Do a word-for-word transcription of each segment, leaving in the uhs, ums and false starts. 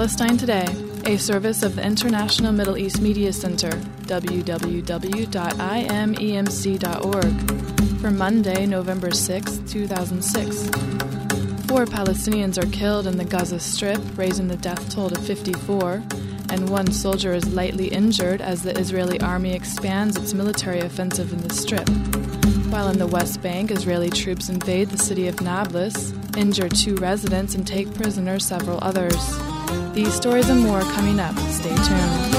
Palestine Today, a service of the International Middle East Media Center, w w w dot i m e m c dot org, for Monday, November sixth, two thousand six. Four Palestinians are killed in the Gaza Strip, raising the death toll to fifty-four, and one soldier is lightly injured as the Israeli army expands its military offensive in the Strip. While in the West Bank, Israeli troops invade the city of Nablus, injure two residents, and take prisoner several others. These stories and more coming up. Stay tuned.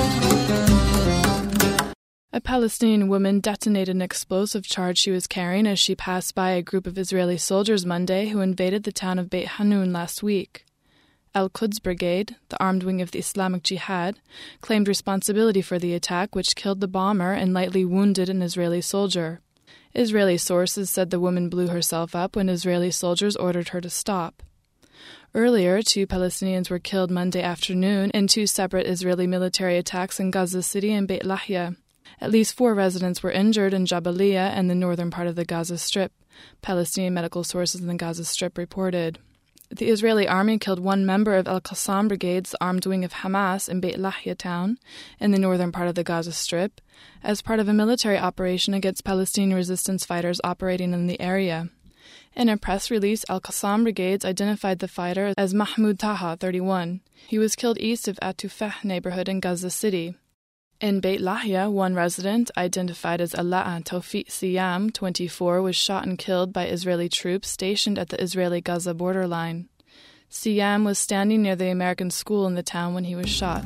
A Palestinian woman detonated an explosive charge she was carrying as she passed by a group of Israeli soldiers Monday who invaded the town of Beit Hanun last week. Al-Quds Brigade, the armed wing of the Islamic Jihad, claimed responsibility for the attack, which killed the bomber and lightly wounded an Israeli soldier. Israeli sources said the woman blew herself up when Israeli soldiers ordered her to stop. Earlier, two Palestinians were killed Monday afternoon in two separate Israeli military attacks in Gaza City and Beit Lahia. At least four residents were injured in Jabalia and the northern part of the Gaza Strip, Palestinian medical sources in the Gaza Strip reported. The Israeli army killed one member of Al-Qassam Brigade's armed wing of Hamas in Beit Lahia town, in the northern part of the Gaza Strip, as part of a military operation against Palestinian resistance fighters operating in the area. In a press release, Al-Qassam Brigades identified the fighter as Mahmoud Taha, thirty-one. He was killed east of Atufah neighborhood in Gaza City. In Beit Lahia, one resident, identified as Ala'a Tawfiq Siyam, twenty-four, was shot and killed by Israeli troops stationed at the Israeli-Gaza borderline. Siyam was standing near the American school in the town when he was shot.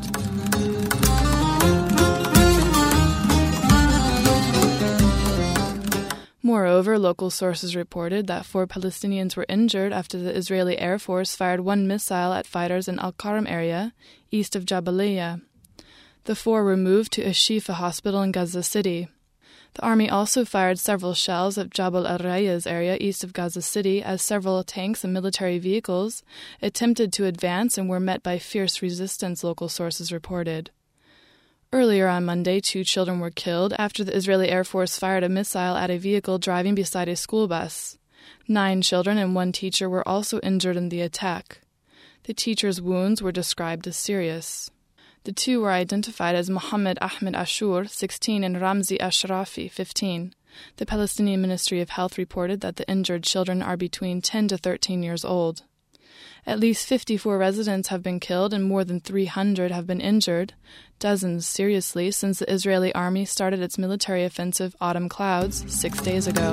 Moreover, local sources reported that four Palestinians were injured after the Israeli Air Force fired one missile at fighters in Al-Karam area, east of Jabalia. The four were moved to Ashifa Hospital in Gaza City. The army also fired several shells at Jabal al-Rayas area east of Gaza City as several tanks and military vehicles attempted to advance and were met by fierce resistance, local sources reported. Earlier on Monday, two children were killed after the Israeli Air Force fired a missile at a vehicle driving beside a school bus. Nine children and one teacher were also injured in the attack. The teacher's wounds were described as serious. The two were identified as Mohammed Ahmed Ashur, sixteen, and Ramzi Ashrafi, fifteen. The Palestinian Ministry of Health reported that the injured children are between ten to thirteen years old. At least fifty-four residents have been killed and more than three hundred have been injured, dozens seriously, since the Israeli army started its military offensive Autumn Clouds six days ago.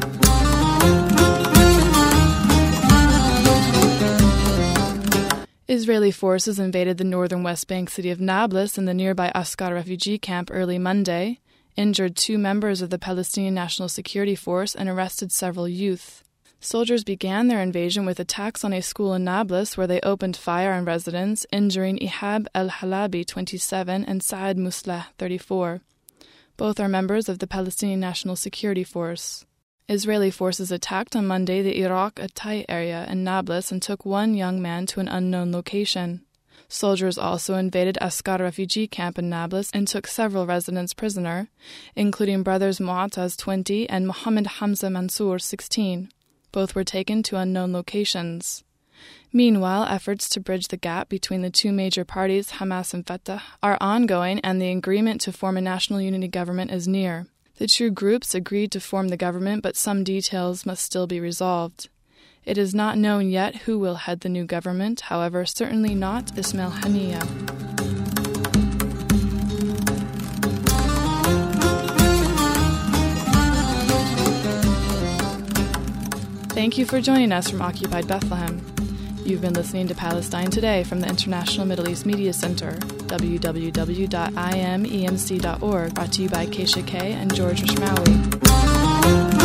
Israeli forces invaded the northern West Bank city of Nablus and the nearby Askar refugee camp early Monday, injured two members of the Palestinian National Security Force, and arrested several youth. Soldiers began their invasion with attacks on a school in Nablus where they opened fire on residents, injuring Ihab el-Halabi, twenty-seven, and Saad Musleh, thirty-four. Both are members of the Palestinian National Security Force. Israeli forces attacked on Monday the Iraq Atay area in Nablus and took one young man to an unknown location. Soldiers also invaded Askar refugee camp in Nablus and took several residents prisoner, including brothers Mu'ataz, twenty, and Mohammed Hamza Mansour, sixteen. Both were taken to unknown locations. Meanwhile, efforts to bridge the gap between the two major parties, Hamas and Fatah, are ongoing, and the agreement to form a national unity government is near. The two groups agreed to form the government, but some details must still be resolved. It is not known yet who will head the new government, however, certainly not Ismail Haniyeh. Thank you for joining us from Occupied Bethlehem. You've been listening to Palestine Today from the International Middle East Media Center, w w w dot i m e m c dot org, brought to you by Keisha K. and George Rishmawi.